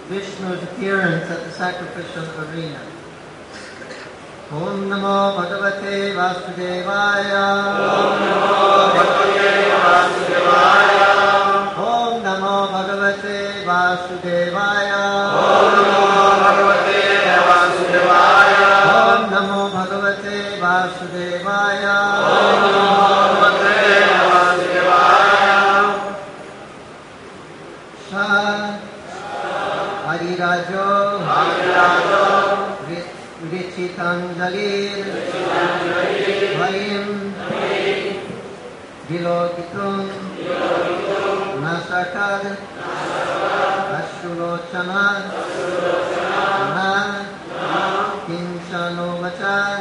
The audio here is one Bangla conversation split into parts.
Vishnu's appearance at the sacrificial arena. Om Namo Bhagavate Vasudevaya. Om Namo Bhagavate Vasudevaya. Om Namo Bhagavate Vasudevaya. Om Namo Bhagavate Vasudevaya. Om Namo Bhagavate Vasudevaya. Om Namo Bhagavate Vasudevaya. Sa Harirajo Richitanjalir Vaim Vilokitum Nasakad Ashtulochana Na Kinchanovachan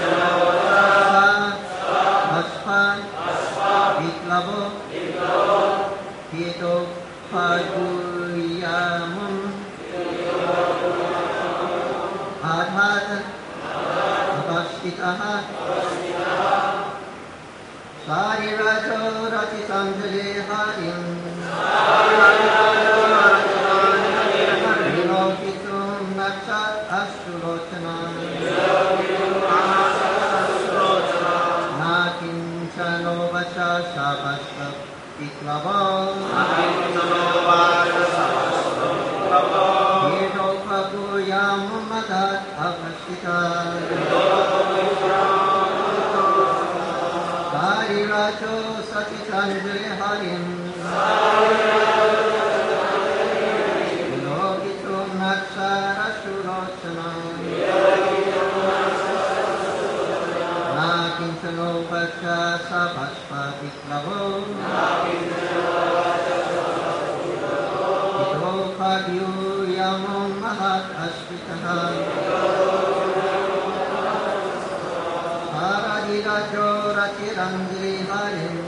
Sa Bhaspa Viklavo Hito Paguyamum Adhat Avastitaha Sarirajo Ratisanjali Harim Vilokitum Nakshat Ashtulochana Nakinchanovacha Shabashta Viklavam Yedopaguyamum Adhat Avastita Sarirajo Satisanjali Harim Vilokitum Nakshat Ashtulochana Nakinchanovacha Shabashta Viklavam Yamam Mahat Ashvitaha Saradirajo Ratiranjali Harim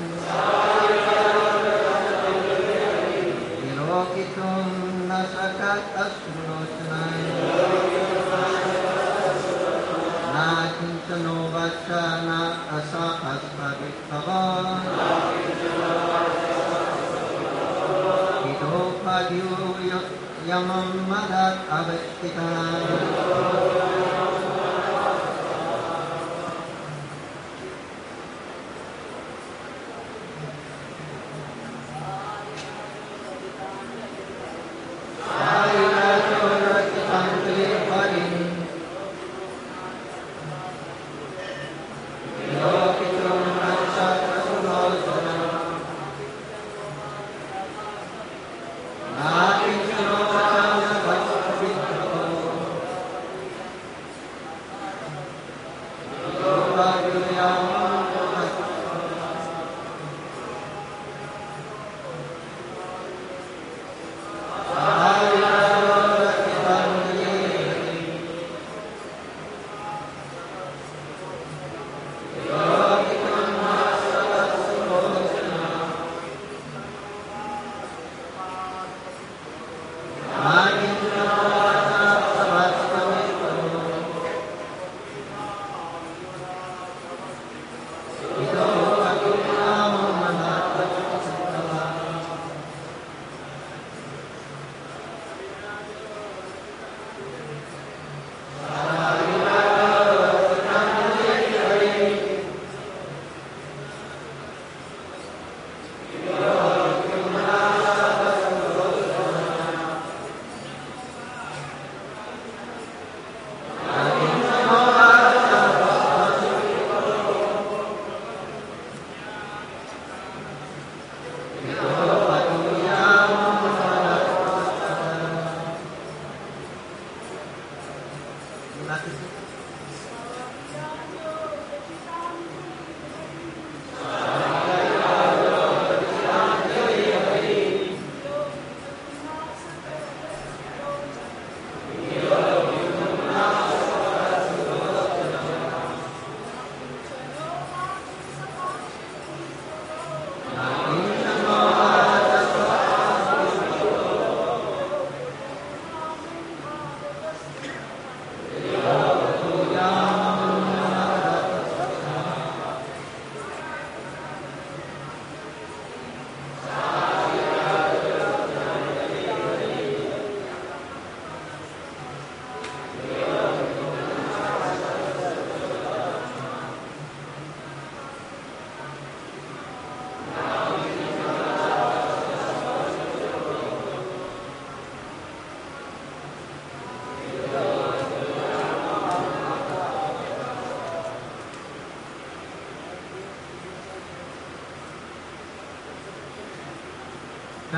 Vilokitum Nasakat Ashtulochana Nakinchanovacha Na Asapaspa Viklava Yamam Madat Avastita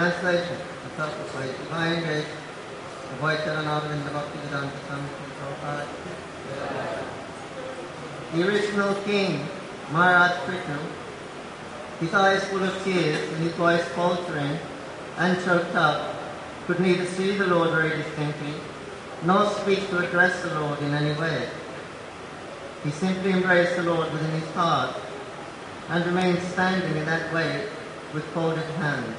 Translation. The self-proclaimed Divine Grace. The voice Charanarvind Bhaktivedanta Swami Prabhupada. The original king, Maharaj Prithu, his eyes full of tears and his voice faltering and choked up, could neither see the Lord very distinctly, nor speak to address the Lord in any way. He simply embraced the Lord within his heart and remained standing in that way with folded hands.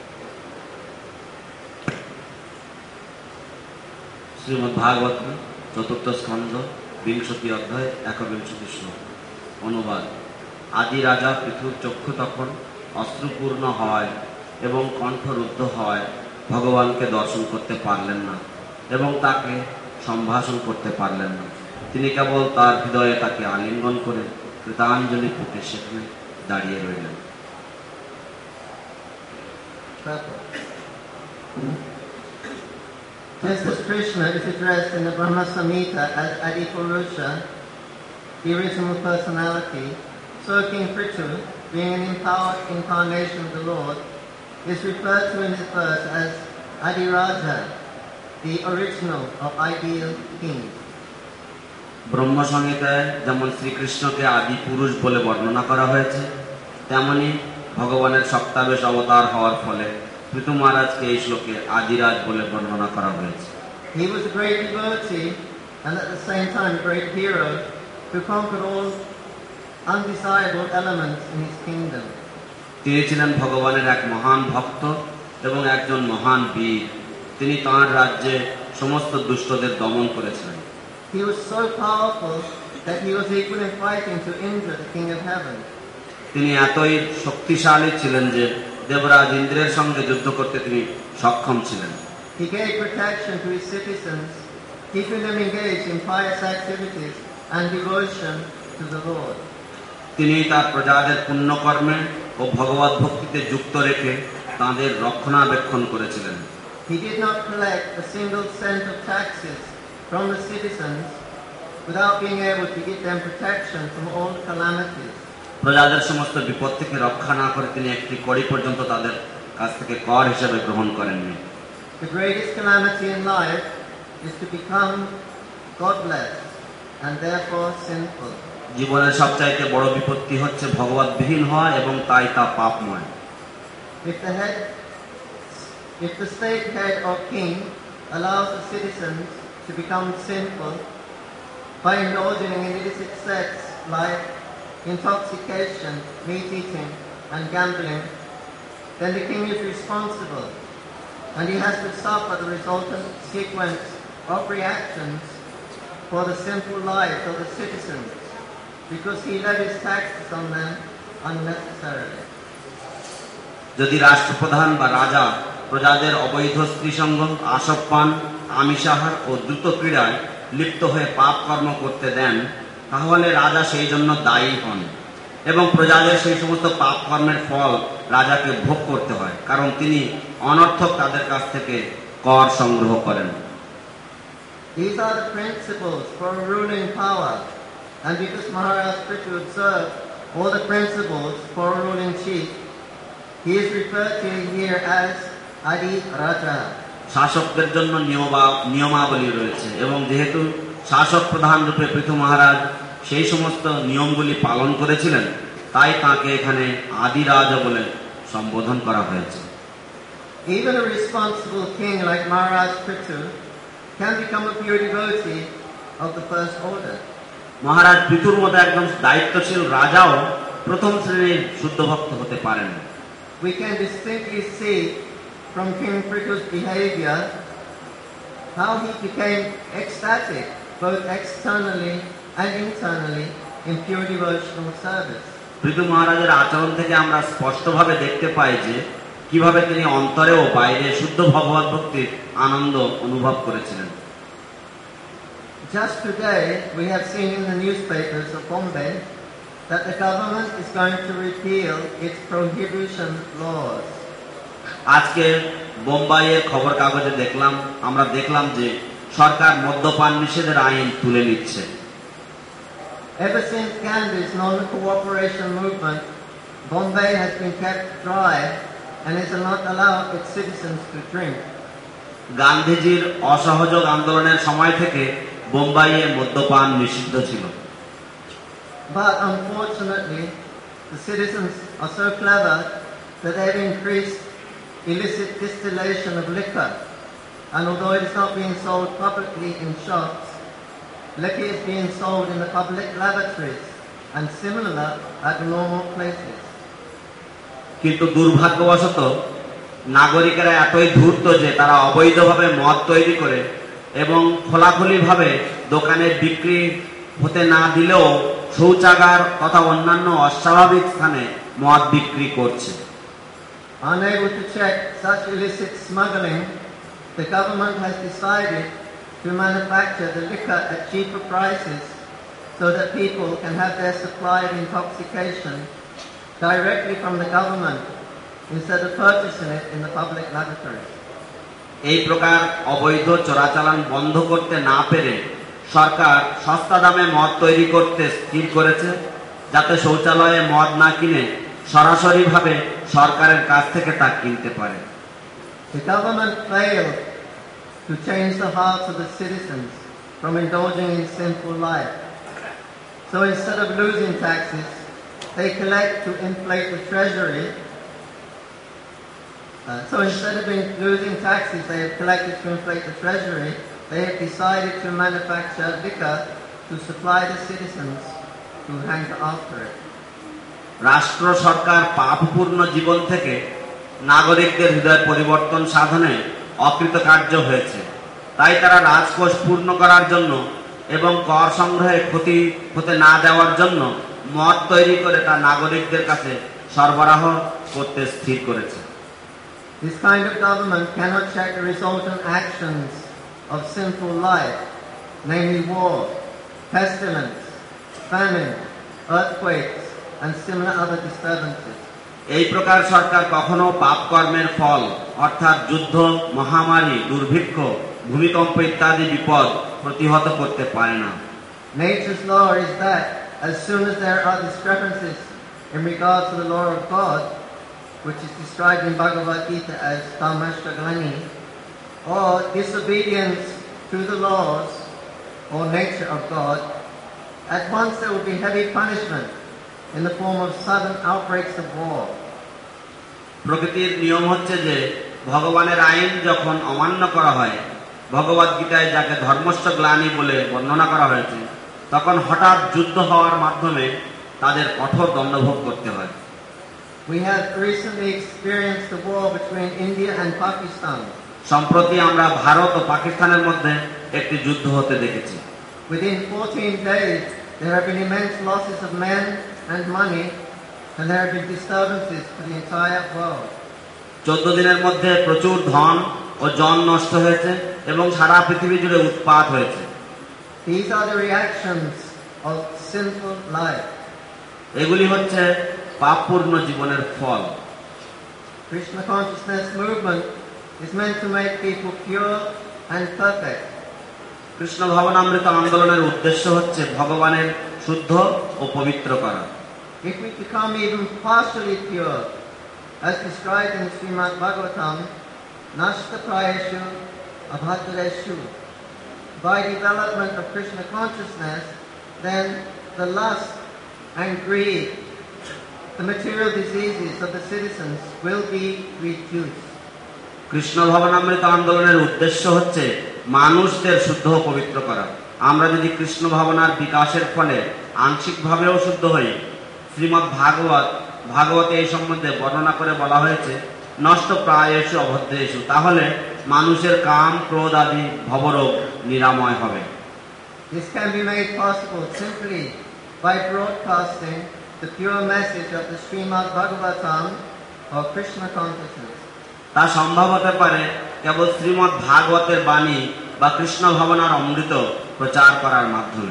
Shrimad ভাগবত চতুর্থ স্কন্ধ বিংশতি অধ্যায় ১বিংশতি শ্লোক। অনুবাদ। আদি রাজা পৃথুর চক্ষু তখন অশ্রুপূর্ণ হওয়ায় এবং কণ্ঠরুদ্ধ হওয়ায় ভগবানকে দর্শন করতে পারলেন না এবং তাকে সম্ভাষণ করতে পারলেন না। তিনি কেবল তার হৃদয়ে তাকে আলিঙ্গন করে কৃতাঞ্জলি ফুটে সেখানে দাঁড়িয়ে রইলেন। Just as Krishna is addressed in the Brahma Samhita as Adipurusha, the original personality, so King Prithu, being an empowered incarnation of the Lord, is referred to in this verse as Adiraja, the original of ideal kings. ব্রহ্ম সংহিতায় যেমন শ্রীকৃষ্ণকে আদি পুরুষ বলে বর্ণনা করা হয়েছে, তেমনি ভগবানের সপ্তাবেশ অবতার হওয়ার ফলে পৃথু মহারাজকে এই শ্লোকে আদিরাজ বলে বর্ণনা করা হয়েছে। He was a great devotee and at the same time a great hero who conquered all undesirable elements in his kingdom. তিনি ছিলেন ভগবানের এক মহান ভক্ত এবং একজন মহান বীর। তিনি তাঁর রাজ্যে সমস্ত দুষ্টদের দমন করেছিলেন। He was so powerful that he was equal in fighting to Indra, the king of heaven. তিনি এতই শক্তিশালী ছিলেন যে দেবরাজ ইন্দ্রের সঙ্গে যুদ্ধ করতে তিনি সক্ষম ছিলেন। He gave protection to his citizens, keeping them engaged in pious activities and devotion to the Lord. তিনি তার প্রজাদের পুণ্যকর্মে ও ভগবত ভক্তিতে যুক্ত রেখে তাঁদের রক্ষণাবেক্ষণ করেছিলেন। He did not collect a single cent of taxes from the citizens without being able to give them protection from all calamities. প্রজাদের সমস্ত বিপদ থেকে রক্ষা না করে তিনি একটি কড়ি পর্যন্ত তাদের কাছ থেকে কর হিসেবে গ্রহণ করেননি। The greatest calamity in life is to become godless and therefore sinful. জীবনের সবচাইতে বড় বিপত্তি হচ্ছে ভগবৎবিহীন হওয়া এবং তাই তা পাপময়। If the state head or king allows the citizens to become sinful by indulging in illicit sex like intoxication, meat eating and gambling, then the king is responsible and he has to suffer the resultant sequence of reactions for the sinful lives of the citizens because he levies taxes on them unnecessarily. যদি রাষ্ট্রপ্রধান বা রাজা প্রজাদের অবৈধ স্ত্রীসঙ্গ, আসবপান, আমিষাহার ও দ্রুত ক্রীড়ায় লিপ্ত হয়ে পাপ কর্ম করতে দেন, তাহলে রাজা সেই জন্য দায়ী হন এবং প্রজাদের সেই সমস্ত পাপ কর্মের ফল রাজাকে ভোগ করতে হয়, কারণ তিনি অনর্থক তাদের কাছ থেকে কর সংগ্রহ করেন। These are the principles for a ruling power, and because Maharaj Prithu observed all the principles for a ruling chief, he is referred to here as Adi Raja. শাসকদের জন্য নিয়মাবলী রয়েছে এবং যেহেতু শাসক প্রধান রূপে পৃথু মহারাজ সেই সমস্ত নিয়মগুলি পালন করেছিলেন, তাই তাকে এখানে আদি রাজা বলে সম্বোধন করা হয়েছে। Even a responsible king like Maharaj Prithu can become a pure devotee of the first order. মহারাজ পৃথুর মতো একজন দায়িত্বশীল রাজাও প্রথম শ্রেণীর শুদ্ধ ভক্ত হতে পারেন। We can distinctly see from King Prithu's behavior how he became ecstatic both externally and internally in pure devotional service. Prithu মহারাজের আচরণ থেকে আমরা স্পষ্টভাবে দেখতে পাই যে কিভাবে তিনি অন্তরে ও বাইরে শুদ্ধ ভগবত ভক্তির আনন্দ অনুভব করেছিলেন। Just today we have seen in the newspapers of Bombay that the government is going to repeal its prohibition laws. আজকে বোম্বাইয়ের খবর কাগজে আমরা দেখলাম যে সরকার মদ্যপান নিষেধের আইন তুলে নিচ্ছে। Ever since Gandhi's non-cooperation movement, Bombay has been kept dry and is not allowed its citizens to drink. গান্ধীজির অসহযোগ আন্দোলনের সময় থেকে বোম্বাইয়ে মদ্যপান নিষিদ্ধ ছিল। But unfortunately, the citizens are so clever that they've increased illicit distillation of liquor, and although it is not being sold publicly in shops, liquor is being sold in the public lavatories and similar at normal places. কিন্তু দুর্ভাগ্যবশত নাগরিকেরা এতই ধূর্ত যে তারা অবৈধভাবে মদ তৈরি করে এবং খোলাখুলিভাবে দোকানে বিক্রি হতে না দিলেও শৌচাগার তথা অন্যান্য অস্বাভাবিক স্থানে মদ বিক্রি করছে। Unable to check such illicit smuggling, the government has decided to manufacture the liquor at cheaper prices so that people can have their supply of intoxication directly from the government instead of purchasing it in the public laboratories. এই প্রকার অবৈধ চোরাচালান বন্ধ করতে না পেরে সরকার সস্তা দামে মদ তৈরি করতে স্থির করেছে, যাতে শৌচালয়ে মদ না কিনে সরাসরিভাবে সরকারের কাছ থেকে তা কিনতে পারে। The government failed to change the hearts of the citizens from indulging in sinful life. So instead of losing taxes, they collect to inflate the treasury. So instead of losing taxes they have collected to inflate the treasury, they have decided to manufacture liquor to supply the citizens who hanker after it. রাষ্ট্র সরকার পাপপূর্ণ জীবন থেকে নাগরিকদের হৃদয় পরিবর্তন সাধনে অকৃতকার্য হয়েছে, তাই তারা রাজকোষ পূর্ণ করার জন্য এবং কর সংগ্রহে ক্ষতি হতে না দেওয়ার জন্য মদ তৈরি করে তা নাগরিকদের কাছে সরবরাহ করতে স্থির করেছে। This kind of government cannot check the resultant actions of sinful life, namely war, pestilence, famine, earthquakes, and similar other disturbances. এই প্রকার সরকার কখনো পাপ কর্মের ফল অর্থাৎ যুদ্ধ, মহামারী, দুর্ভিক্ষ, ভূমিকম্প ইত্যাদি বিপদ প্রতিহত করতে পারে না। Nature's law is that as soon as there are discrepancies in regard to the law of God, which is described in Bhagavad Gita as Dharmashtaglani, or disobedience to the laws or nature of God, at once there will be heavy punishment in the form of sudden outbreaks of war. প্রকৃতির নিয়ম হচ্ছে যে ভগবানের আইন যখন অমান্য করা হয়, ভগবদ গীতায় যাকে ধর্মস্থ গ্লানি বলে বর্ণনা করা হয়েছে, তখন হঠাৎ যুদ্ধ হওয়ার মাধ্যমে তাদের কঠোর দণ্ডভোগ করতে হয়। We have recently experienced the war between India and Pakistan. সম্প্রতি আমরা ভারত ও পাকিস্তানের মধ্যে একটি যুদ্ধ হতে দেখেছি। Within 14 days, there have been immense losses of men and money, and there have been disturbances for the entire world. 14 দিনের মধ্যে প্রচুর ধন ও জন নষ্ট হয়েছে এবং সারা পৃথিবী জুড়ে উৎপাত হয়েছে। These are the reactions of sinful life. এগুলি হচ্ছে পাপপূর্ণ জীবনের ফল। Krishna consciousness movement is meant to make people pure and perfect. Krishna ভাবনামৃত আন্দোলনের উদ্দেশ্য হচ্ছে ভগবানের শুদ্ধ ও পবিত্র করা। If we become even partially pure, as described in Srimad Bhagavatam, Nashta Prayeshu Abhadreshu, by development of Krishna consciousness, then the lust and greed, the material diseases of the citizens will be reduced. Krishna ভাবনামৃত আন্দোলনের উদ্দেশ্য হচ্ছে মানুষদের শুদ্ধ ও পবিত্র করা। আমরা যদি কৃষ্ণ ভাবনার বিকাশের ফলে আংশিকভাবেও শুদ্ধ হই, শ্রীমদ্ ভাগবতে এই সম্বন্ধে বর্ণনা করে বলা হয়েছে নষ্ট প্রায়েষু অভদ্রেষু, তাহলে মানুষের কাম ক্রোধ আদি ভবরোগ নিরাময় হবে। This can be made possible simply by broadcasting the pure message of the Srimad Bhagavatam or Krishna consciousness. তা সম্ভব হতে পারে কেবল শ্রীমদ্ ভাগবতের বাণী বা কৃষ্ণ ভাবনার অমৃত প্রচার করার মাধ্যমে।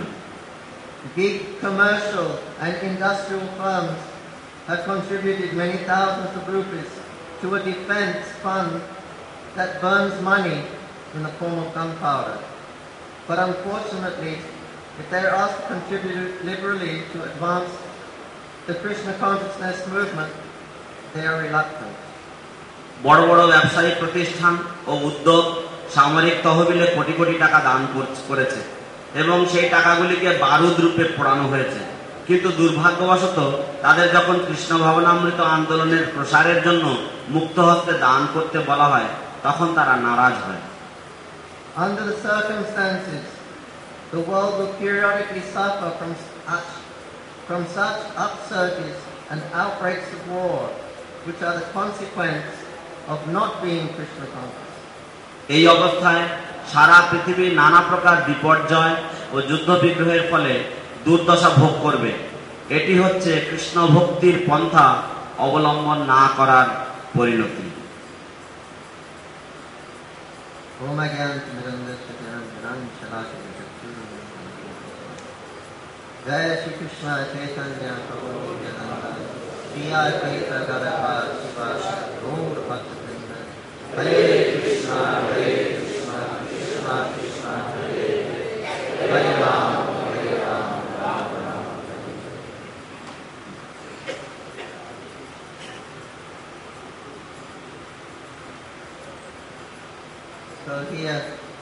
Big commercial and industrial firms have contributed many thousands of rupees to a defense fund that burns money in the form of gunpowder. But unfortunately, if they are asked to contribute liberally to advance the Krishna consciousness movement, they are reluctant. বড় বড় ব্যবসায়িক প্রতিষ্ঠান ও উদ্যোগ সামরিক তহবিলে কোটি কোটি টাকা দান করেছে এবং সেই টাকাগুলিকে বারুদ রূপে পোড়ানো হয়েছে। কিন্তু দুর্ভাগ্যবশত তাদের যখন কৃষ্ণ ভাবনামৃত আন্দোলনের প্রসারের জন্য মুক্ত হস্তে দান করতে বলা হয় তখন তারা নারাজ হয়। Under the circumstances, the world will periodically suffer from such upsurges and outbreaks of war, which are the consequence of not being Krishna conscious. এই অবস্থায় সারা পৃথিবী নানা প্রকার বিপর্যয় ও যুদ্ধ বিগ্রহের ফলে দুর্দশা ভোগ করবে। এটি হচ্ছে কৃষ্ণ ভক্তির পন্থা অবলম্বন না করার পরিণতি। জয় শ্রীকৃষ্ণ চৈতন্য প্রভু নিত্যানন্দ শ্রী অদ্বৈত গদাধর শিবাসাদি গৌর ভক্তবৃন্দ। হরে Krishna Krishna Krishna Hare Hare Ram Ram Ram. So here,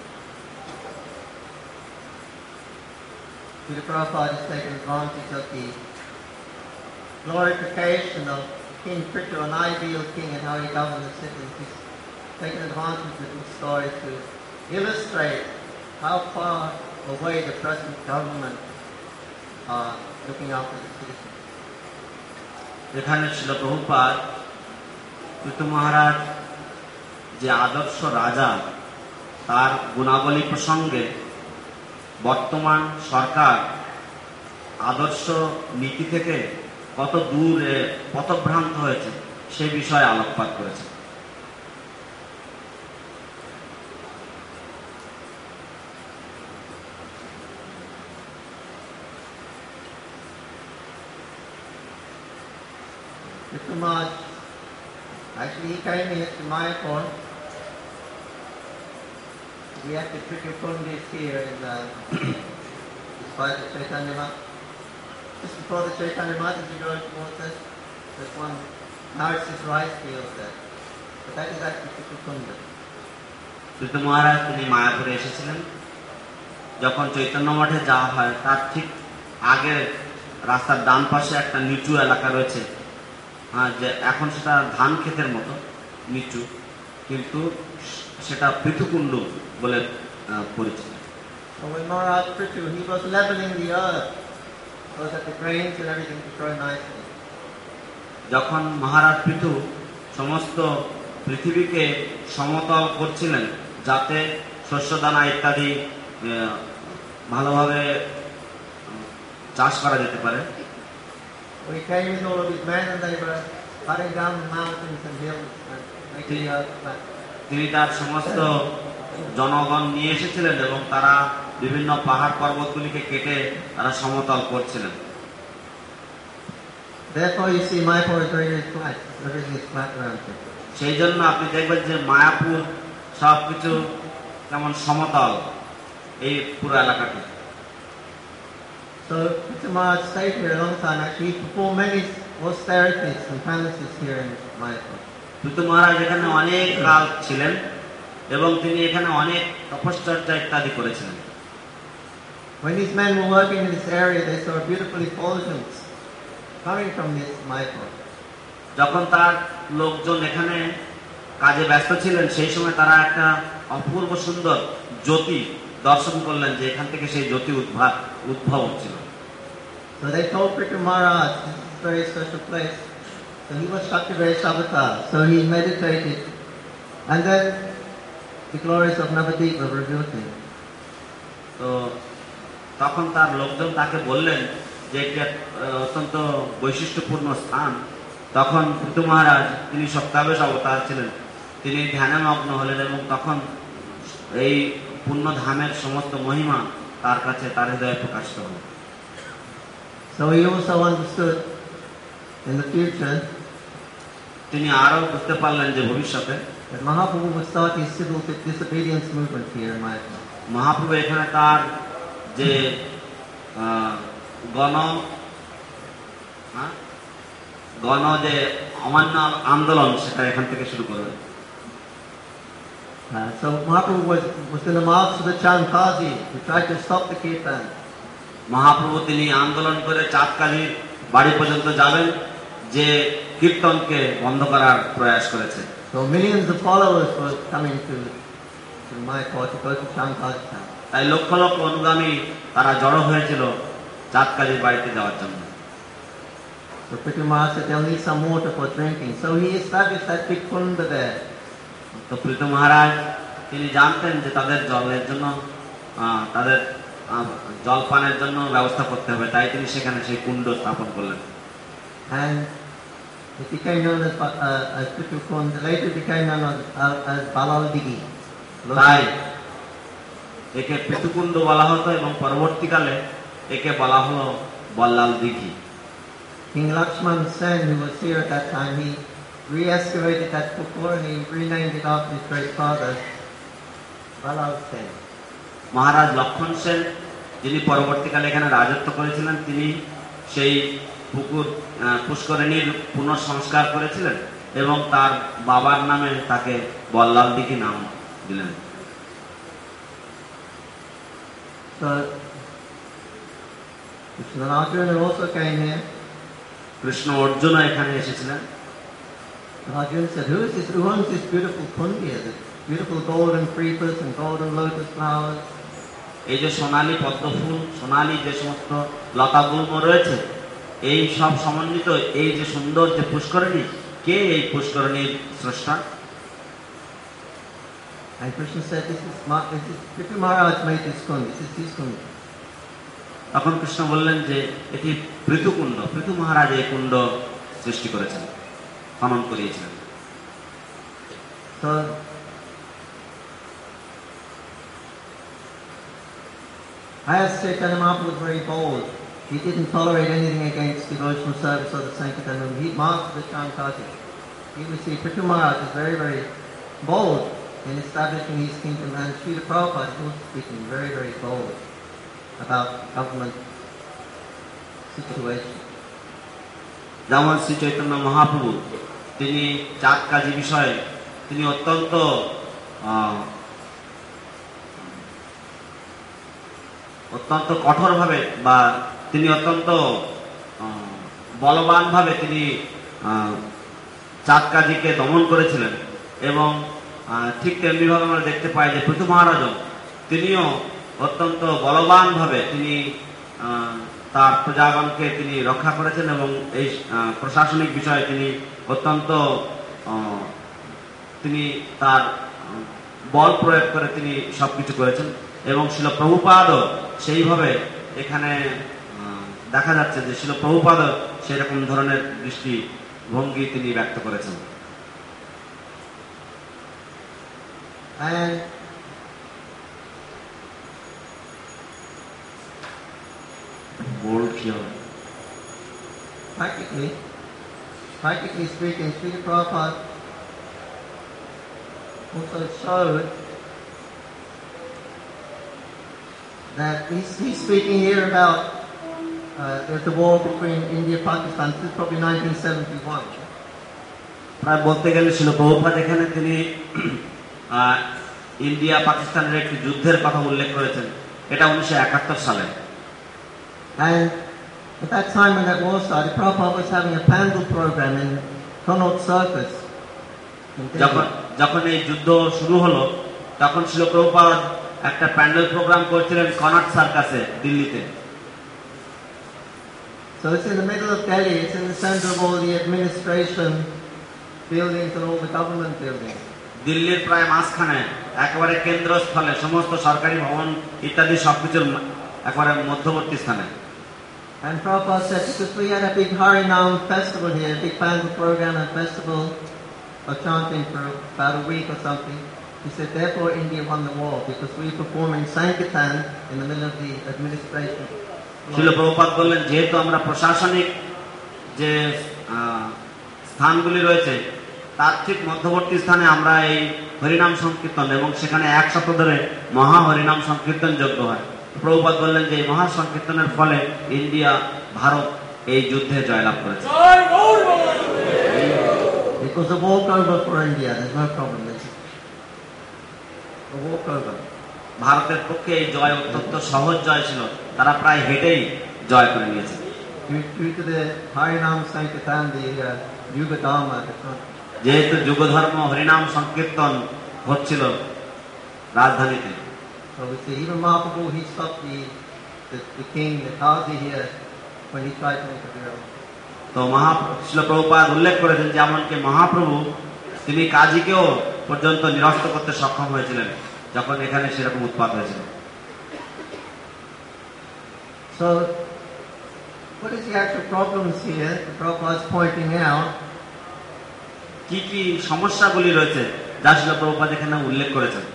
Srila Prabhupada has taken advantage of the glorification of King Prithu, an ideal king, and how he governed the city. He's taken advantage of this story to illustrate how far away the present government are looking after the citizens. এখানে ছিল প্রভুপাদ পৃথু মহারাজ যে আদর্শ রাজা তার গুণাবলী প্রসঙ্গে বর্তমান সরকার আদর্শ নীতি থেকে কত দূরে পথভ্রান্ত হয়েছে সে বিষয়ে আলোকপাত করেছে। Prithu Maharaj, actually he came here to Mayapur. We have the Prithu Kundis here in despite the Chaitanya Math. Just before the Chaitanya Math, as you go towards this, there's one Narcissus rice field there. But that is actually Prithu Kunda. Prithu মহারাজ তিনি মায়াপুরে এসেছিলেন। যখন চৈতন্য মঠে যাওয়া হয় তার ঠিক আগে রাস্তার ডান পাশে একটা নিচু এলাকা রয়েছে, যে এখন সেটা ধান ক্ষেতের মতো নিচু, কিন্তু সেটা পৃথুকুণ্ড বলে পরিচিত। So when Maharaj Prithu, he was leveling the earth so that the grains and everything could grow nicely. যখন মহারাজ পৃথু সমস্ত পৃথিবীকে সমতল করছিলেন যাতে শস্যদানা ইত্যাদি ভালোভাবে চাষ করা যেতে পারে, So he came with all of his men and they were cutting down the mountains and hills and making the earth flat. তিনি তার সমস্ত জনগণ নিয়ে এসেছিলেন এবং তারা বিভিন্ন পাহাড় পর্বতগুলিকে কেটে তারা সমতল করছিলেন। Therefore you see Mayapur is very, very flat. Everything is flat around here. সেই জন্য আপনি দেখবেন যে মায়াপুর সবকিছু কেমন সমতল এই পুরো এলাকাটি। So Prithu Maharaj stayed here a long time. Actually he performed many austerities and penances here in Mayapur. Prithu মহারাজ এখানে অনেক কাল ছিলেন এবং তিনি এখানে অনেক তপশ্চর্যা ইত্যাদি করেছিলেন। When these men were working in this area, they saw a beautiful effulgence coming from this Mayapur. যখন তার লোকজন এখানে কাজে ব্যস্ত ছিলেন সেই সময় তারা একটা অপূর্ব সুন্দর জ্যোতি দর্শন করলেন যে এখান থেকে সেই জ্যোতি উদ্ভব হচ্ছিল। So they told Prithu Maharaj, this is a very special place. So he was Shaktivesh Avatar. So he meditated, and then the glories of Navadip were revealed to him. তো তখন তার লোকজন তাকে বললেন যে এটি অত্যন্ত বৈশিষ্ট্যপূর্ণ স্থান। তখন পৃথু মহারাজ তিনি সপ্তাবেশ অবতার ছিলেন, তিনি ধ্যানে মগ্ন হলেন এবং তখন এই পূর্ণ ধামের সমস্ত মহিমা তার কাছে তার হৃদয়ে প্রকাশিত হল। So he also understood in the future তিনি আরো বুঝতে পারলেন যে ভবিষ্যতে that Mahaprabhu would start his civil disobedience movement here in Mayapur. Mahaprabhu এখানে তার যে গণ যে অমান্য আন্দোলন সেটা এখান থেকে শুরু করবেন। So Mahaprabhu was in the march of the Chankazi, who tried to stop the kirtan. Mahaprabhu তিনি আন্দোলন করে চাঁদকাজির বাড়ি পর্যন্ত যাবেন, যে কীর্তনকে বন্ধ করার প্রয়াস করেছে। So millions of followers were coming to Mayapur to go to Chankazi town. তাই লক্ষ লক্ষ অনুগামী তারা জড়ো হয়েছিল চাঁদকাজির বাড়িতে যাওয়ার জন্য। So Prithu Maharaj said they'll need some water for drinking. So he established that big kunda there. তো প্রীত মহারাজ তিনি জানতেন যে তাদের জলের জন্য তাদের জল পানের জন্য ব্যবস্থা করতে হবে, তাই তিনি সেখানে সেই কুণ্ড স্থাপন করলেন। And it became known as Prithu Kunda. Later it became known as Balal Digi. তাই একে পৃথুকুণ্ড বলা হতো এবং পরবর্তীকালে একে বলা হলো বল্লাল দিঘি। King Lakshman Sen, who was here at that time, he re-excavated that pukur and he renamed it after his great father, Balal Sen. মহারাজ লক্ষণ সেন, যিনি পরবর্তীকালে এখানে রাজত্ব করেছিলেন, তিনি সেই পুষ্করিণীর পুনঃসংস্কার করেছিলেন এবং তার বাবার নামে তাকে বল্লাল দিঘি নাম দিলেন। So Krishna and Arjuna also came here. Krishna Arjun এখানে এসেছিলেন। And Arjuna said, who owns this beautiful kundi here? This beautiful golden creepers and golden lotus flowers. এই যে সোনালী পদ্ম ফুল, সোনালী যে সমস্ত লতা গুল্ম রয়েছে, এই সব সমন্বিত এই যে সুন্দর যে পুষ্করিণী, কে এই পুষ্করিণীর স্রষ্টা? And Krishna said, this is Prithu Maharaj made this kundi. This is his kundi. তখন কৃষ্ণ বললেন যে এটি পৃথুকুণ্ড, পৃথু মহারাজ এই কুণ্ড সৃষ্টি করেছেন, খনন করিয়েছিলেন। So as Chaitanya Mahaprabhu was very bold, he didn't tolerate anything against devotional service or the Sankirtan. He marched the Chankazi. You will see Prithu Maharaj is very, very bold in establishing his kingdom, and Srila Prabhupada is also speaking very, very bold about government situation. যেমন শ্রী চৈতন্য মহাপ্রভু তিনি চাঁদকাজি বিষয়ে তিনি অত্যন্ত কঠোরভাবে বা তিনি অত্যন্ত বলবানভাবে তিনি চাঁদকাজিকে দমন করেছিলেন, এবং ঠিক তেমনিভাবে আমরা দেখতে পাই যে পৃথু মহারাজও তিনিও অত্যন্ত বলবানভাবে তিনি তার প্রজাগণকে তিনি রক্ষা করেছেন এবং এই প্রশাসনিক বিষয়ে তিনি অত্যন্ত তিনি তার বল প্রয়োগ করে তিনি সবকিছু করেছেন। এবং শিল প্রভুপাদও সেইভাবে এখানে দেখা যাচ্ছে যে শিল প্রভুপাদও সেরকম ধরনের দৃষ্টিভঙ্গি তিনি ব্যক্ত করেছেন। Practically speaking, Srila Prabhupada also showed that he's speaking here about there's a war between India and Pakistan. This is probably 1971. প্রায় বলতে গেলে ছিল প্রভুপাদ এখানে তিনি ইন্ডিয়া পাকিস্তানের একটি যুদ্ধের কথা উল্লেখ করেছেন, এটা 1971 সালে। And at that time when that war started, Prabhupada was having a pandal program in Connaught Circus. যখন এই যুদ্ধ শুরু হলো তখন ছিল প্রভুপাদ একটা প্যান্ডেল প্রোগ্রাম করছিলেন কনট সার্কাসে দিল্লিতে। So it's in the middle of Delhi. It's in the center of all the administration buildings and all the government buildings. দিল্লির প্রায় মাঝখানে একেবারে কেন্দ্রস্থলে সমস্ত সরকারি ভবন ইত্যাদি সবকিছুর একেবারে মধ্যবর্তী স্থানে। And Prabhupada said, because we had a big Harinam festival here, a big pandal program and festival of chanting for about a week or something. He said, therefore India won the war, because we were performing Sankirtan in the middle of the administration. শিল প্রভুপাদ বললেন, যেহেতু আমরা প্রশাসনিক যে স্থানগুলি রয়েছে তার ঠিক মধ্যবর্তী স্থানে আমরা এই হরিনাম সংকীর্তন এবং সেখানে এক সপ্তাহ ধরে মহা হরিনাম সংকীর্তন যজ্ঞ হয়। প্রভুপাদ বললেন যে এই মহা সংকীর্তনের ফলে ইন্ডিয়া ভারত এই যুদ্ধে জয়লাভ করেছে। It was a walkover for India. There's no problem. a walkover. ভারতের পক্ষে এই জয় অত্যন্ত সহজ জয় ছিল, তারা প্রায় হেঁটেই জয় করে নিয়েছে। Due to the Harinam Sankirtan, the Yuga Dharma, the front. যেহেতু যুগধর্ম হরিনাম সংকীর্তন হচ্ছিল রাজধানীতে, So we see even Mahaprabhu, he stopped the king, the Qazi here, when he tried to make a deal. তো শিল প্রভুপাদ উল্লেখ করেছেন যে এমনকি মহাপ্রভু তিনি কাজীকেও পর্যন্ত নিরস্ত করতে সক্ষম হয়েছিলেন যখন এখানে সেরকম উৎপাত হয়েছিল। So what is the actual problems here? The Prabhupada is pointing out. কি কি সমস্যাগুলি রয়েছে যা শিল প্রভুপাদ এখানে উল্লেখ করেছেন?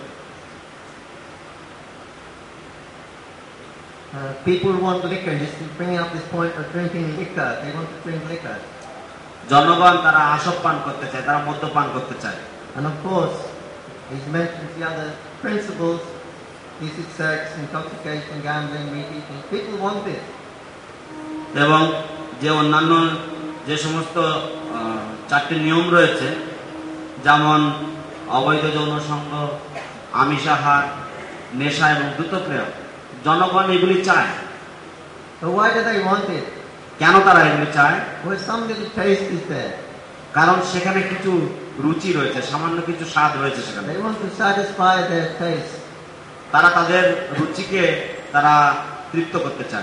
People want liquor. Just bringing up this point of drinking liquor. They want to drink liquor. জনগণ তারা আসক পান করতে চায়, তারা মদ্যপান করতে চায়। And of course, he's mentioned the other principles, illicit sex, intoxication, gambling, meat eating. People want it. এবং যে অন্যান্য যে সমস্ত চারটি নিয়ম রয়েছে, যেমন অবৈধ যৌন সঙ্গ, আমিষাহার, নেশা এবং দ্রুতক্রিয়া, জনগণ এগুলি চায়। So why do they want it? কেন তারা এগুলি চায়? Well, some little taste is there. কারণ সেখানে কিছু রুচি রয়েছে, সামান্য কিছু স্বাদ রয়েছে সেখানে। They want to satisfy their taste. তারা তাদের রুচিকে তারা তৃপ্ত করতে চায়।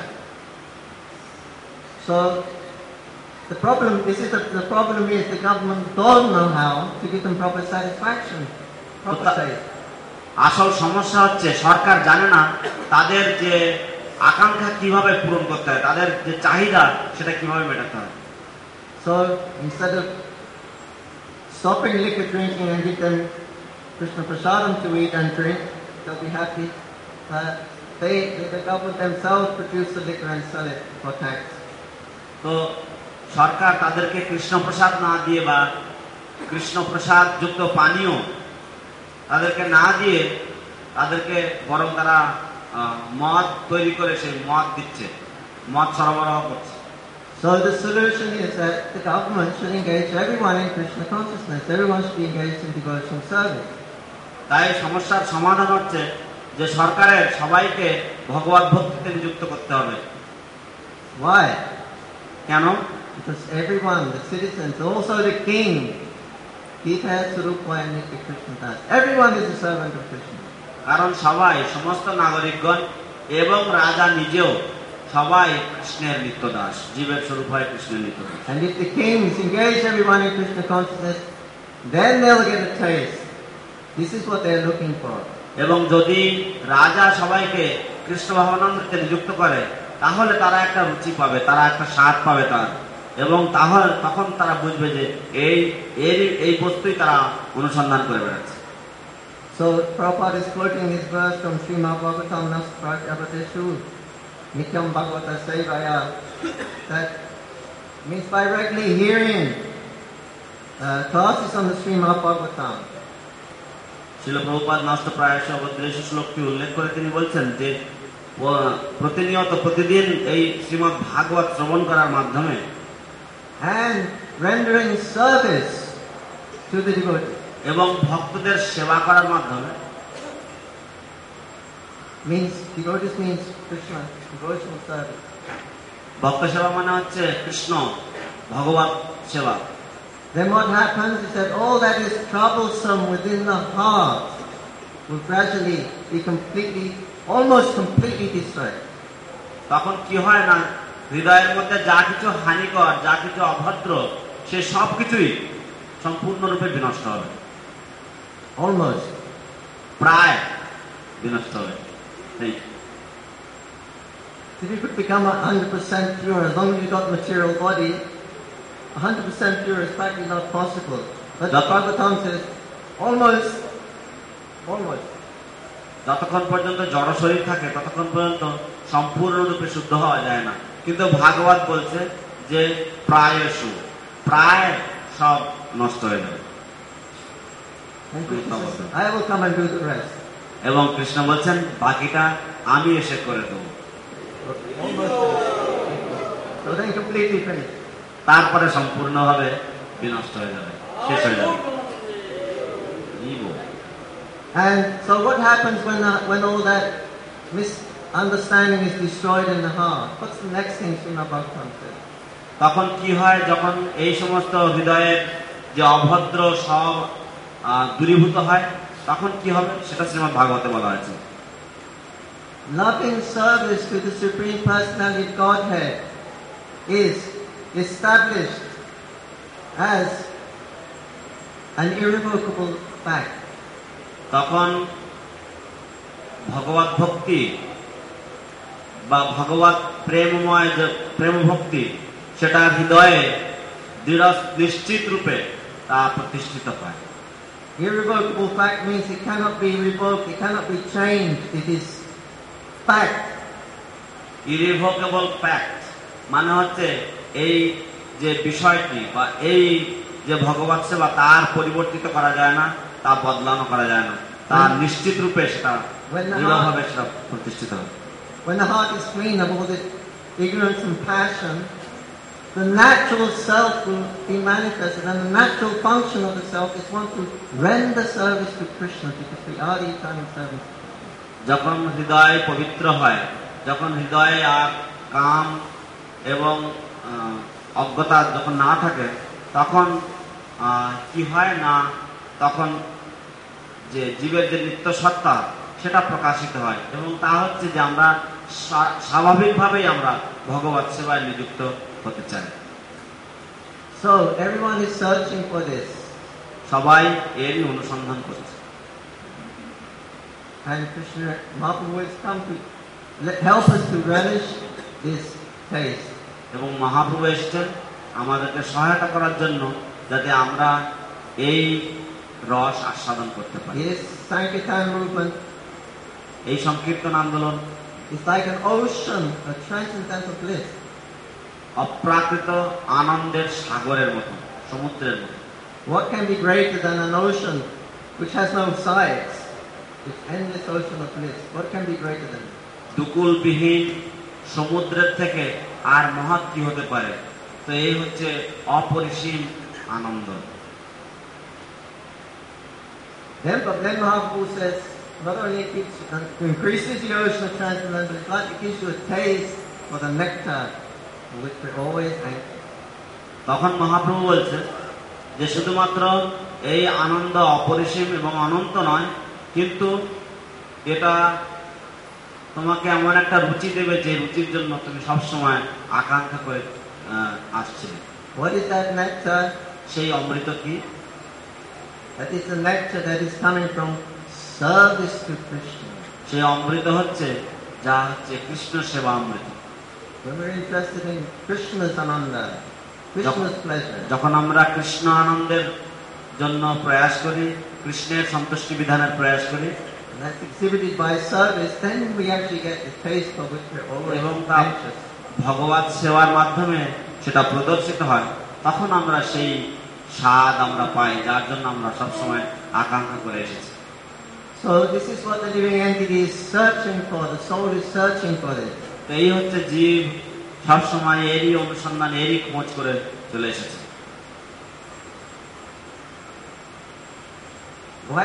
So the problem is the government don't know how to give them proper satisfaction, proper taste. আসল সমস্যা হচ্ছে সরকার জানে না তাদের যে আকাঙ্ক্ষা কিভাবে পূরণ করতে হয়, তাদের যে চাহিদা সেটা কিভাবে মেটাতে হয়। So instead of stopping liquor drinking and give them Krishna prasadam to eat and drink, they'll be happy. The government themselves produce the liquor and sell it for tax. তো সরকার তাদেরকে কৃষ্ণ প্রসাদ না দিয়ে বা কৃষ্ণ প্রসাদ যুক্ত পানীয় তাদেরকে না দিয়ে তাদেরকে বরং তারা মদ তৈরি করে সেই মদ দিচ্ছে, মদ সরবরাহ করছে। So the solution is that the government should engage everyone in Krishna consciousness. Everyone should be engaged in devotional service. তাই সমস্যার সমাধান হচ্ছে যে সরকারের সবাইকে ভগবত ভক্তিতে নিযুক্ত করতে হবে। Why? কেন? Because everyone, the citizens, also the king, everyone is a servant of Krishna. কারণ সবাই, সমস্ত নাগরিকগণ এবং রাজা নিজেও সবাই কৃষ্ণের নিত্য দাস, জীবের স্বরূপ হয় কৃষ্ণের নিত্য Das. And if the kings engage everyone in Krishna consciousness, then they'll get a taste. This is what they're looking for. এবং যদি রাজা সবাইকে কৃষ্ণ ভাবনামৃতে নিযুক্ত করে তাহলে তারা একটা রুচি পাবে, তারা একটা স্বাদ পাবে তার, এবং তাহলে তখন তারা বুঝবে যে এই বস্তুই তারা অনুসন্ধান করে বেড়াচ্ছে। So Prabhupada is quoting this verse from Srimad Bhagavatam Nasprajabhateshu Nityam Bhagavata Sevaya, that means by regularly hearing classes on the Srimad Bhagavatam. শিল প্রভুপাদ নষ্ট প্রায়শ অবদ্রেশ শ্লোকটি উল্লেখ করে তিনি বলছেন যে প্রতিনিয়ত প্রতিদিন এই শ্রীমদ ভাগবত শ্রবণ করার মাধ্যমে and rendering service to the devotees. এবং ভক্তদের সেবা করার মাধ্যমে, Devotees means Krishna, devotional service. ভক্ত সেবা মানে হচ্ছে কৃষ্ণ ভগবত সেবা। Then what happens is that all that is troublesome within the heart will gradually be almost completely destroyed. তখন কি হয় না, হৃদয়ের মধ্যে যা কিছু হানিকর, যা কিছু অভদ্র, সে সব কিছুই সম্পূর্ণরূপে বিনষ্ট হবে, Almost. প্রায় বিনষ্ট হবে। If you could become 100% pure, as long as you got material body, 100% pure is practically not possible. But the Bhagavatam says, almost. যতক্ষণ পর্যন্ত জড় শরীর থাকে ততক্ষণ পর্যন্ত সম্পূর্ণরূপে শুদ্ধ হওয়া যায় না, কিন্তু ভাগবত বলছে যে প্রায় সব নষ্ট হয়ে যাবে। I will come and do the rest. এবং কৃষ্ণ বলছেন বাকিটা আমি এসে করে দেব। So then completely finished. তারপরে সম্পূর্ণভাবে বিনষ্ট হয়ে যাবে, শেষ হয়ে যাবে। And so what happens when all that misunderstanding is destroyed in the heart? What's the next thing Srimad Bhagavatam says? তখন কি হয় যখন এই সমস্ত হৃদয়ের যে অভদ্র সব দূরীভূত হয়, তখন কি হবে সেটা শ্রীমদ্ ভাগবতে বলা হয়েছে। Loving service to the Supreme Personality of Godhead is established as an irrevocable fact. তখন ভগবত ভক্তি বা ভগবত প্রেমময় যে প্রেম ভক্তি সেটা হৃদয়ে দৃঢ় নিশ্চিত রূপে তা প্রতিষ্ঠিত হয়। Irrevocable fact means it cannot be revoked, it cannot be changed, it is fact. Irrevocable fact মানে হচ্ছে এই যে বিষয়টি বা এই যে ভগবত সেবা তার পরিবর্তিত করা যায় না, তা বদলানো করা যায় না, তার নিশ্চিত রূপে সেটা দৃঢ়ভাবে সেটা প্রতিষ্ঠিত হয়। When the heart is clean of all this ignorance and passion, the natural self will be manifested, and the natural function of the self is one to render service to Krishna, because we are the eternal servants. যখন হৃদয় পবিত্র হয়, যখন হৃদয়ে আর কাম এবং অজ্ঞতা যখন না থাকে, তখন কি হয় না, তখন যে জীবের যে নিত্য সত্তা সেটা প্রকাশিত হয়, এবং তা হচ্ছে যে আমরা স্বাভাবিকভাবেই আমরা ভগবত সেবায় নিযুক্ত হতে চাই। So everyone is searching for this, সবাই এরই অনুসন্ধান করছে। and Krishna Mahaprabhu has come to help us to relish this taste. এবং মহাপ্রভু এসেছেন আমাদেরকে সহায়তা করার জন্য, যাতে আমরা এই রস আস্বাদন করতে পারি। This Sankirtan movement এই সংকীর্তন আন্দোলন is like an ocean of transcendental bliss. অপ্রাকৃত আনন্দের সাগরের মতো, সমুদ্রের মতো। What can be greater than an ocean which has no sides? This endless ocean of bliss. What can be greater than it? দুকুলবিহীন সমুদ্রের থেকে আর মহৎ কি হতে পারে? তো এই হচ্ছে অপরিসীম আনন্দ। Then Mahaprabhu says, not only it increases the ocean of transcendental bliss, but it gives you a taste for the nectar for which we're always anxious. তখন মহাপ্রভু বলছে যে শুধুমাত্র এই আনন্দ অপরিসীম এবং অনন্ত নয়, কিন্তু এটা তোমাকে এমন একটা রুচি দেবে যে রুচির জন্য তুমি সবসময় আকাঙ্ক্ষা করে আসছিলে। What is that nectar? সেই অমৃত কি? That is the nectar that is coming from service to Krishna. সেই অমৃত হচ্ছে যা হচ্ছে কৃষ্ণ সেবা অমৃত। When we're interested in Krishna's ananda, Krishna's pleasure, যখন আমরা কৃষ্ণ আনন্দের জন্য প্রয়াস করি, কৃষ্ণের সন্তুষ্টি বিধানের প্রয়াস করি, and that's exhibited by service, then we actually get the taste for which we're always এবং তা anxious. ভগবত সেবার মাধ্যমে সেটা প্রদর্শিত হয়, তখন আমরা সেই স্বাদ আমরা পাই, যার জন্য আমরা সবসময় আকাঙ্ক্ষা করে এসেছি। So this is what the living entity is searching for. The soul is searching for this. তো এই হচ্ছে জীব সবসময় এরই অনুসন্ধান, এরই খোঁজ করে চলে এসেছে। Why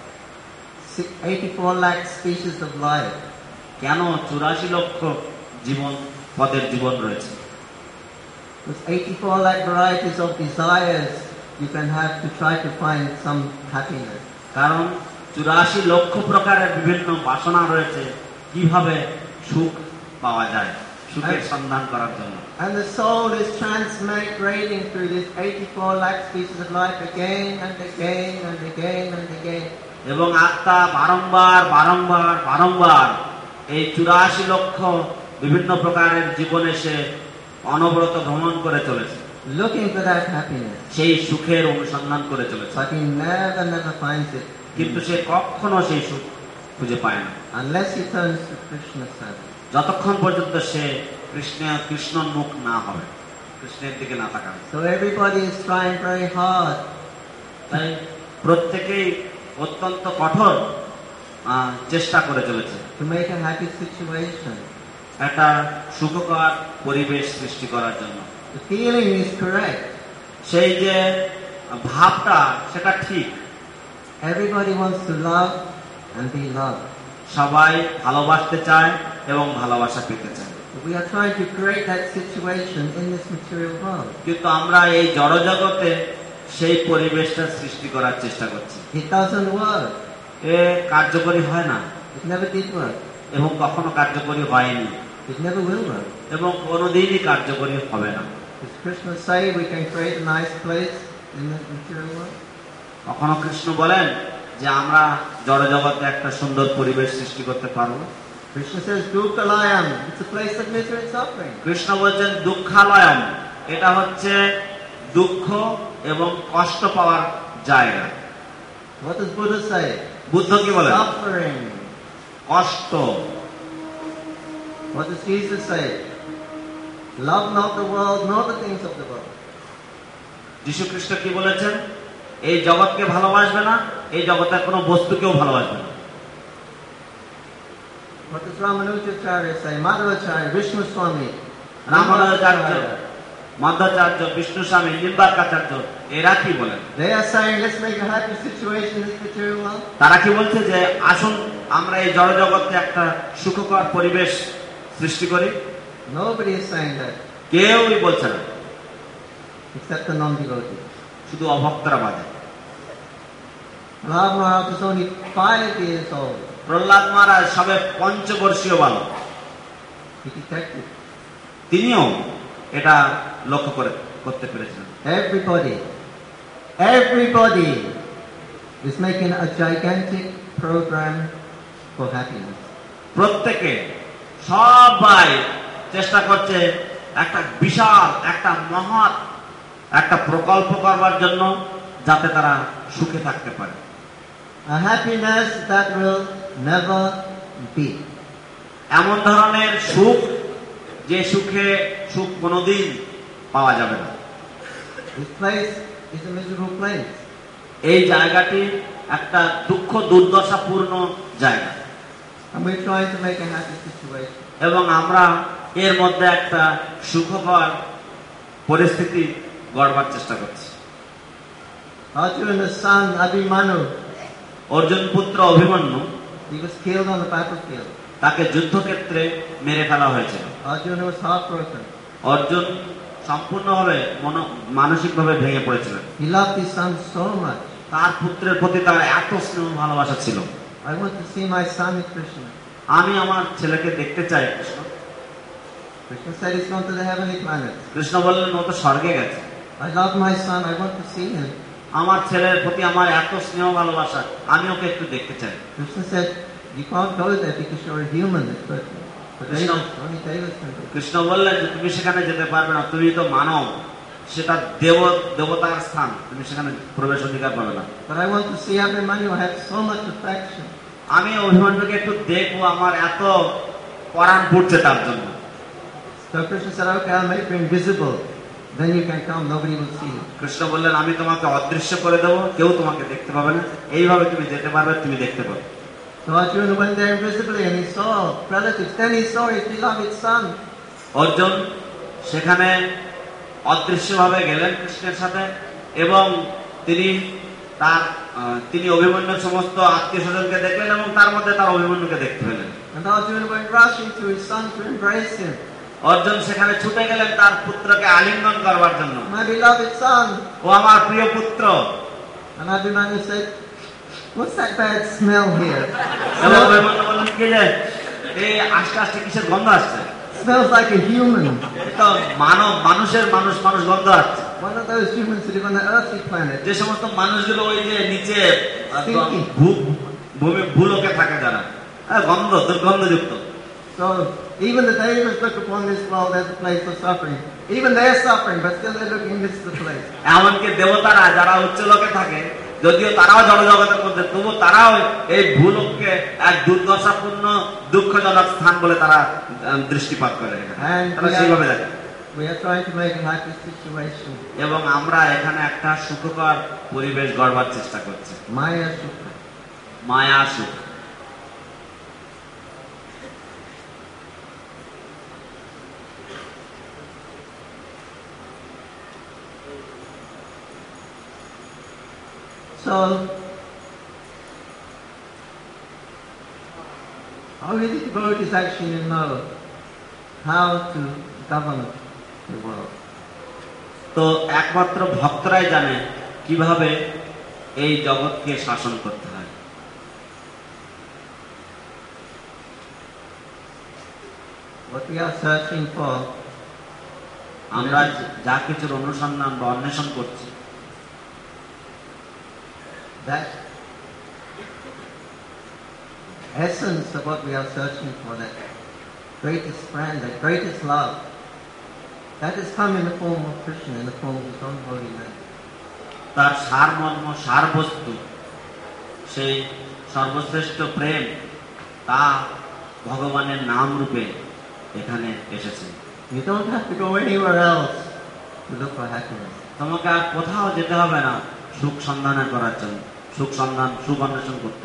84 lakh species of life? কেন 84 লক্ষ জীবন পদের জীবন রয়েছে? With 84 lakh varieties of desires, you can have to try to find some happiness. কারণ 84 লক্ষ প্রকারের বিভিন্ন বাসনা রয়েছে, কিভাবে সুখ পাওয়া যায়, সুখের সন্ধান করার জন্য। And the soul is transmigrating through this 84 lakh species of life again and again and again and again. এবং আত্মা বারংবার বারংবার বারংবার এই 84 লক্ষ বিভিন্ন প্রকারের জীবনে সে অনবরত ভ্রমণ করে চলেছে, Looking for that happiness. সেই সুখের অনুসন্ধান করে চলেছে, But he never finds it কিন্তু সে কখনো সেই সুখ খুঁজে পায় না, unless he turns to Krishna's service. যতক্ষণ পর্যন্ত সে কৃষ্ণোন্মুখ না হবে, কৃষ্ণের দিকে না তাকাবে। So everybody is trying very hard তাই প্রত্যেকেই অত্যন্ত কঠোর চেষ্টা করে চলেছে to make a happy situation. একটা সুখকর পরিবেশ সৃষ্টি করার জন্য। The feeling is correct. সেই যে ভাবটা সেটা ঠিক, Everybody wants to love and be loved. সবাই ভালোবাসতে চায় এবং ভালোবাসা পেতে চায়। But we are trying to create that situation in this material world. কিন্তু আমরা এই জড়জগতে সেই পরিবেশটা সৃষ্টি করার চেষ্টা করছি। It doesn't work. এ কার্যকরী হয় না It never did work. এবং কখনো কার্যকরী হয়নি It never will work. এবং কোনোদিনই কার্যকরী হবে না। Does Krishna say we can create a nice place in this material world? কখনো কৃষ্ণ বলেন যে আমরা জড়জগতে একটা সুন্দর পরিবেশ সৃষ্টি করতে পারবো? Krishna says, Dukhalayam, it's a place of misery and suffering. Krishna বলছেন দুঃখালয়ম, এটা হচ্ছে দুঃখ এবং কষ্ট পাওয়ার জায়গা। What does Buddha say? Buddha কি বলেন? Suffering. কষ্ট। What does Jesus say? Love not the world, nor the things of the world. যীশু খ্রিস্ট কি বলেছেন? এই জগৎকে ভালোবাসবে না, এই জগতের কোনো বস্তুকেও ভালোবাসবে না। What does Ramanujacharya say? Madhvacharya, Vishnu Swami. Ramanujacharya, মাধ্বাচার্য, Vishnu স্বামী, নিম্বার্কাচার্য এরা কি বলেন? They are saying, let's make a happy situation in this material world. তারা কি বলছে যে আসুন আমরা এই জড়জগতে একটা সুখকর পরিবেশ সৃষ্টি করি? Nobody is saying that, কেউই বলছে না, except the non-devotees. শুধু অভক্তরা বাদে। Prahlad Maharaj is only 5 years old. Prahlad মহারাজ সবে পঞ্চবর্ষীয় বালক, He detected. তিনিও এটা লক্ষ্য করতে পেরেছিলেন। Everybody is making a gigantic program for happiness. প্রত্যেকে সবাই চেষ্টা করছে একটা বিশাল একটা মহৎ একটা প্রকল্প করবার জন্য যাতে তারা সুখে থাকতে পারে। A happiness that will never be. এমন ধরনের সুখ যে সুখ কোনোদিন পাওয়া যাবে না। This place is a miserable place. এই জায়গাটি একটা দুঃখ দুর্দশাপূর্ণ জায়গা And we're trying to make a happy situation. এবং আমরা এর মধ্যে একটা সুখকর পরিস্থিতি গড়বার চেষ্টা করছি। Arjuna's son Abhimanyu, অর্জুন পুত্র Abhimanyu, he was killed on the battlefield. তাকে যুদ্ধক্ষেত্রে মেরে ফেলা হয়েছিল। Arjuna was heartbroken. অর্জুন সম্পূর্ণভাবে মানসিকভাবে ভেঙে পড়েছিলেন। He loved his son so much. তার পুত্রের প্রতি তার এত স্নেহ ভালোবাসা ছিল। I want to see my son in Krishna. আমি আমার ছেলেকে দেখতে চাই। Krishna Krishna said he's gone to the heavenly planet. Krishna বললেন ও তো স্বর্গে গেছে। I love my son, I want to see him. আমার ছেলের প্রতি আমার এত স্নেহ ভালোবাসা, আমি ওকে একটু দেখতে চাই। Krishna said, you can't go there because you're a human. But only Devas can go. Krishna বললেন যে তুমি সেখানে যেতে পারবে না, তুমি তো মানব, সেটা দেবতার স্থান, তুমি সেখানে প্রবেশ অধিকার পাবে না। But I want to see Abhimanyu. I have so much affection. আমি অভিমন্যুকে একটু দেখবো, আমার এত পরাণ পড়ছে তার জন্য। So Krishna said, okay, I'll make you invisible. Then you can come, nobody will see you. Krishna বললেন আমি তোমাকে অদৃশ্য করে দেবো, কেউ তোমাকে দেখতে পাবে না, এইভাবে তুমি যেতে পারবে, তুমি দেখতে পাবে। So Arjuna went there invisibly and he saw relatives. Then he saw his beloved son. Arjun সেখানে অদৃশ্যভাবে গেলেন কৃষ্ণের সাথে এবং তিনি অভিমন্যুর সমস্ত আত্মীয় স্বজনকে দেখলেন এবং তার মধ্যে তার অভিমন্যুকে দেখতে পেলেন। And Arjuna went rushing to his son to embrace him. Arjun সেখানে ছুটে গেলেন তার পুত্রকে আলিঙ্গন করবার জন্য। My beloved son. ও আমার প্রিয় পুত্র। And Abhimanyu said, what's that bad smell here? এবং অভিমন্যু বললেন কি যে এই আস্তে আস্তে কিসের গন্ধ আসছে? Smells like a human. তো মানুষের মানুষ গন্ধ আসছে। One of those humans who live on the earthly planet. যে সমস্ত মানুষগুলো ওই যে নিচে Stinky. ভূলোকে থাকে যারা, দুর্গন্ধযুক্ত। So even the Devas look upon this world as a place of suffering. Even they're suffering, but still they're looking this is the place. এমনকি দেবতারা যারা উচ্চ লোকে থাকে, যদিও তারাও জড়জগতের মধ্যে, তবু তারাও এই ভূলোককে এক দুর্দশাপূর্ণ দুঃখজনক স্থান বলে তারা দৃষ্টিপাত করে। তারা সেইভাবে দেখে। We are trying to make a happy situation. এবং আমরা এখানে একটা সুখকর পরিবেশ গড়বার চেষ্টা করছি। Maya Sukha. মায়া সুখ। So Only the devotees actually know how to govern the world. তো একমাত্র ভক্তরাই জানে কিভাবে এই জগৎকে শাসন করতে হয়। What we are searching for, আমরা যা কিছুর অনুসন্ধান বা অন্বেষণ করছি, that essence of what we are searching for, that greatest friend, that greatest love, that has come in the form of Krishna, in the form of His own holy name. তার সারমর্ম সারবস্তু, সেই সর্বশ্রেষ্ঠ প্রেম, তা ভগবানের নাম রূপে এখানে এসেছে। You don't have to go anywhere else to look for happiness. তোমাকে আর কোথাও যেতে হবে না সুখ সন্ধান করার জন্য, সুখ অন্বেষণ করতে।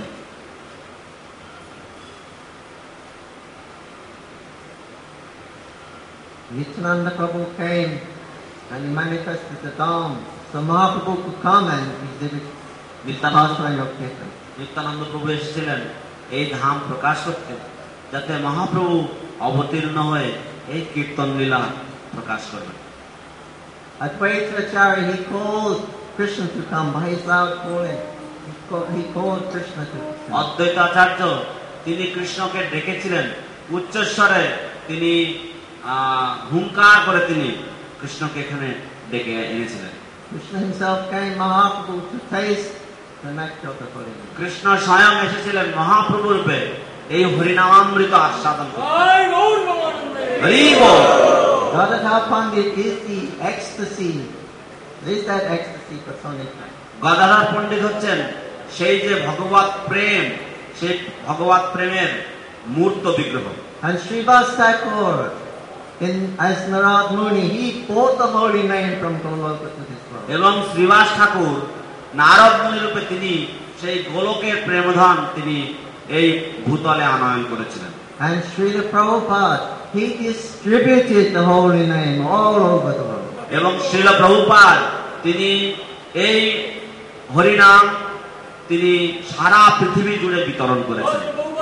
Nityananda Prabhu came and he manifested the Dham, so Mahaprabhu could come and exhibit the pastime of Kirtan. Nityananda প্রভু এসেছিলেন এই ধাম প্রকাশ করতে, যাতে মহাপ্রভু অবতীর্ণ হয়ে এই কীর্তন লীলা প্রকাশ করবেন। Advaitacharya, he called Krishna to come by his loud calling. He called Krishna to come. অদ্বৈত আচার্য তিনি কৃষ্ণকে ডেকেছিলেন উচ্চস্বরে, তিনি হুঙ্কার করে তিনি কৃষ্ণকে এখানে ডেকে এনেছিলেন। Krishna himself came, Mahaprabhu, to taste the nectar of the holy name. Krishna স্বয়ং এসেছিলেন মহাপ্রভু রূপে এই হরিনামামৃত আস্বাদন করতে। হরি বল। Gadadhar Pandit is the ecstasy. Is that ecstasy personified? Gadadhar পণ্ডিত হচ্ছেন সেই যে ভগবত প্রেম, সেই ভগবত প্রেমের মূর্ত বিগ্রহ। And Srivas Thakur, as Narad Muni, he brought the holy name from Goloka to this world. এবং শ্রীবাস ঠাকুর নারদ মুনি রূপে তিনি সেই গোলকের প্রেমধন তিনি এই ভূতলে আনয়ন করেছিলেন। And Srila Prabhupada, he distributed the holy name all over the world. এবং শ্রীল প্রভুপাদ তিনি এই হরিনাম তিনি সারা পৃথিবী জুড়ে বিতরণ করেছেন।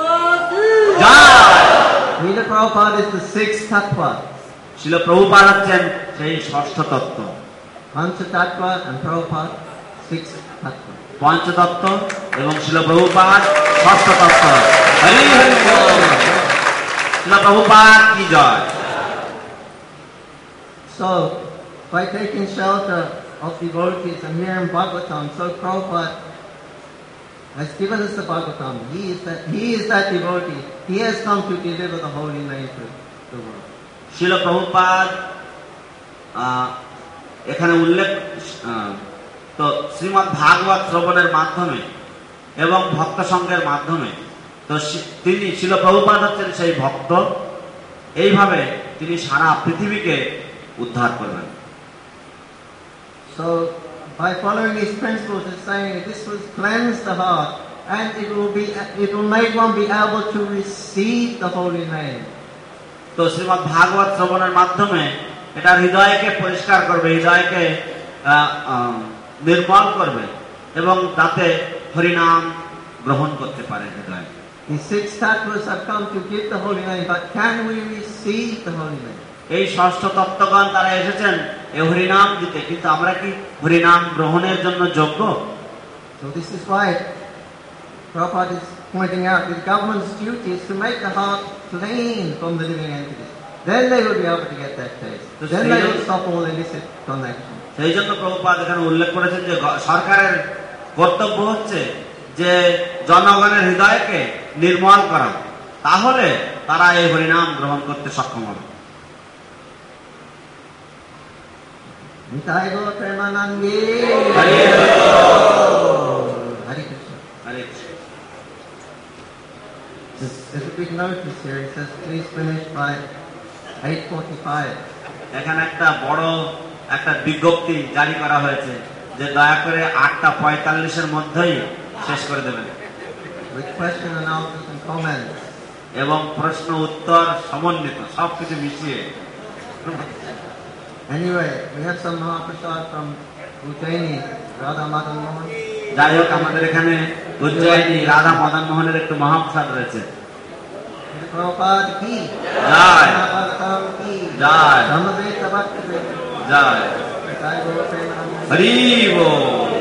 Srila Prabhupada is the sixth tattva. Srila Prabhupada হচ্ছেন সেই ষষ্ঠ তত্ত্ব। Pancha tattva and Prabhupada, sixth tattva. পঞ্চতত্ত্ব এবং শ্রীল প্রভুপাদ ষষ্ঠ তত্ত্ব। হরি হরি বল। শ্রীল প্রভুপাদ কি জয়। So, by taking shelter of devotees and hearing Bhagavatam, so Prabhupada has given us the Bhagavatam. He is that devotee. He has come to deliver the holy name to the world. Srila Prabhupada এখানে উল্লেখ তো শ্রীমদ্ ভাগবত শ্রবণের মাধ্যমে এবং ভক্ত সঙ্গের মাধ্যমে তো তিনি শ্রীল প্রভুপাদ হচ্ছেন সেই ভক্ত, এইভাবে তিনি সারা পৃথিবীকে উদ্ধার করবেন। So, by following these principles, it's saying that this will cleanse the heart, and it will make one be able to receive the holy name. তো শ্রীমদ্ ভাগবত শ্রবণের মাধ্যমে এটা হৃদয়কে পরিষ্কার করবে, হৃদয়কে নির্মল করবে এবং তাতে হরিনাম গ্রহণ করতে পারে হৃদয়। The six tattvas have come to give the holy name, but can we receive the holy name? এই ষষ্ঠ তত্ত্বগণ তারা এসেছেন এই হরিনাম দিতে, কিন্তু আমরা কি হরিনাম গ্রহণের জন্য যোগ্য? So this is why Prabhupada is pointing out that the government's duty is to make the heart clean from the living entities. Then they will be able to get that taste. Then they will stop all illicit connection. সেই জন্য প্রভুপাদ এখানে উল্লেখ করেছেন যে সরকারের কর্তব্য হচ্ছে যে জনগণের হৃদয়কে নির্মল করা, তাহলে তারা এই হরিনাম গ্রহণ করতে সক্ষম হবে। Nitai Gaur Premanande. Hare Krishna. Hare Krishna. There's a big notice here. It says, please finish by 8:45. এখানে একটা বড় একটা বিজ্ঞপ্তি জারি করা হয়েছে যে দয়া করে 8:45 মধ্যেই শেষ করে দেবেন, With question and answers and comments. এবং প্রশ্ন উত্তর সমন্বিত সবকিছু মিশিয়ে। Anyway, we have some Mahaprasad from Ujjaini, Radha Madan Mohan. যাই হোক, আমাদের এখানে উজ্জয়িনী রাধা মদন মোহনের একটু মহাপ্রসাদ রয়েছে। प्रभुपाद की जय भगवान की जय धम्मवेद भक्त जय जय गो प्रेमानंद हरि बोल।